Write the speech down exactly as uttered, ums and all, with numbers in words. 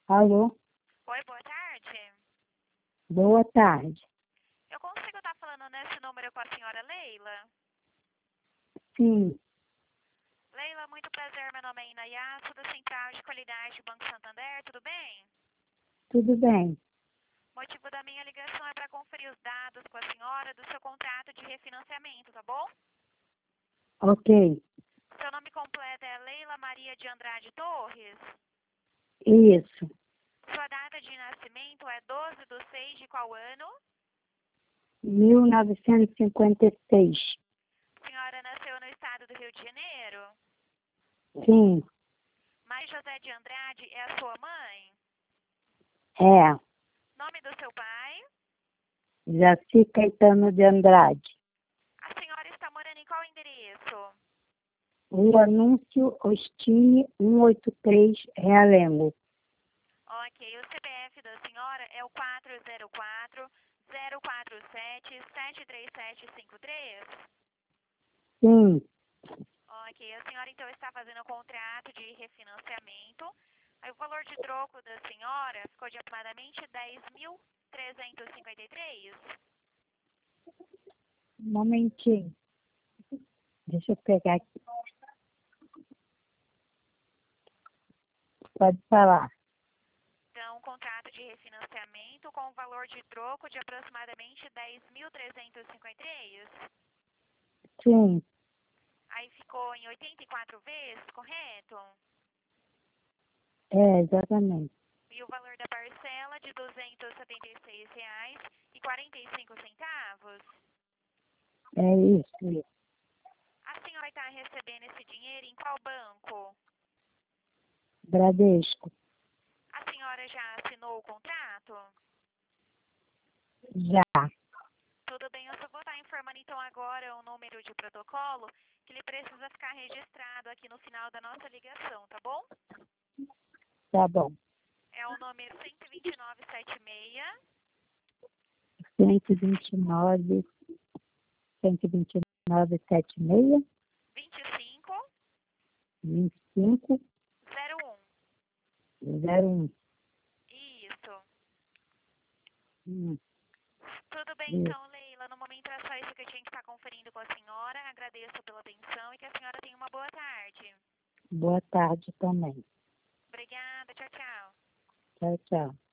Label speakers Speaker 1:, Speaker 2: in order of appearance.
Speaker 1: Alô?
Speaker 2: Oi, boa tarde.
Speaker 1: Boa tarde.
Speaker 2: Eu consigo estar falando nesse número com a senhora Leila?
Speaker 1: Sim,
Speaker 2: Leila, muito prazer. Meu nome é Inayasu, da Central de Qualidade do Banco Santander. Tudo bem?
Speaker 1: tudo bem.
Speaker 2: O motivo da minha ligação é para conferir os dados com a senhora do seu contrato de refinanciamento, tá bom?
Speaker 1: Ok.
Speaker 2: Seu nome completo é Leila Maria de Andrade Torres.
Speaker 1: Isso.
Speaker 2: Sua data de nascimento é doze de seis de qual ano?
Speaker 1: mil novecentos e cinquenta e seis.
Speaker 2: A senhora nasceu no estado do Rio de Janeiro?
Speaker 1: Sim,
Speaker 2: Maria José de Andrade é a sua mãe?
Speaker 1: é.
Speaker 2: Nome do seu pai?
Speaker 1: Jaci Caetano de Andrade.
Speaker 2: A senhora está morando em qual endereço?
Speaker 1: O anúncio Ostine cento e oitenta e três, Realengo.
Speaker 2: Ok, o C P F da senhora é o quatro zero quatro, zero quatro sete, sete três sete cinco três?
Speaker 1: Sim,
Speaker 2: Ok, a senhora então está fazendo um contrato de refinanciamento. Aí o valor de troco da senhora ficou de aproximadamente dez mil trezentos e cinquenta e três?
Speaker 1: um momentinho. Deixa eu pegar aqui. Pode falar.
Speaker 2: Então, um contrato de refinanciamento com um valor de troco de aproximadamente dez mil trezentos e cinquenta e três?
Speaker 1: Sim,
Speaker 2: Aí ficou em oitenta e quatro vezes, correto?
Speaker 1: é, exatamente.
Speaker 2: E o valor da parcela de duzentos e setenta e seis reais e quarenta e cinco centavos?
Speaker 1: É isso, isso.
Speaker 2: A senhora vai estar recebendo esse dinheiro em qual banco?
Speaker 1: Bradesco.
Speaker 2: A senhora já assinou o contrato?
Speaker 1: Já.
Speaker 2: Tudo bem, eu só vou estar informando então agora o número de protocolo que ele precisa ficar registrado aqui no final da nossa ligação, tá bom?
Speaker 1: Tá bom.
Speaker 2: É o número cento e vinte e nove setenta e seis,
Speaker 1: cento e vinte e nove, cento e vinte e nove, setenta e seis,
Speaker 2: vinte e cinco,
Speaker 1: vinte e cinco,
Speaker 2: zero um.
Speaker 1: zero um.
Speaker 2: Isso.
Speaker 1: Hum,
Speaker 2: Tudo bem
Speaker 1: isso.
Speaker 2: então, Leila. No momento é só isso que eu tinha que estar conferindo com a senhora. Agradeço pela atenção e que a senhora tenha uma boa tarde.
Speaker 1: Boa tarde também.
Speaker 2: Obrigada, tchau, tchau.
Speaker 1: Tchau, tchau.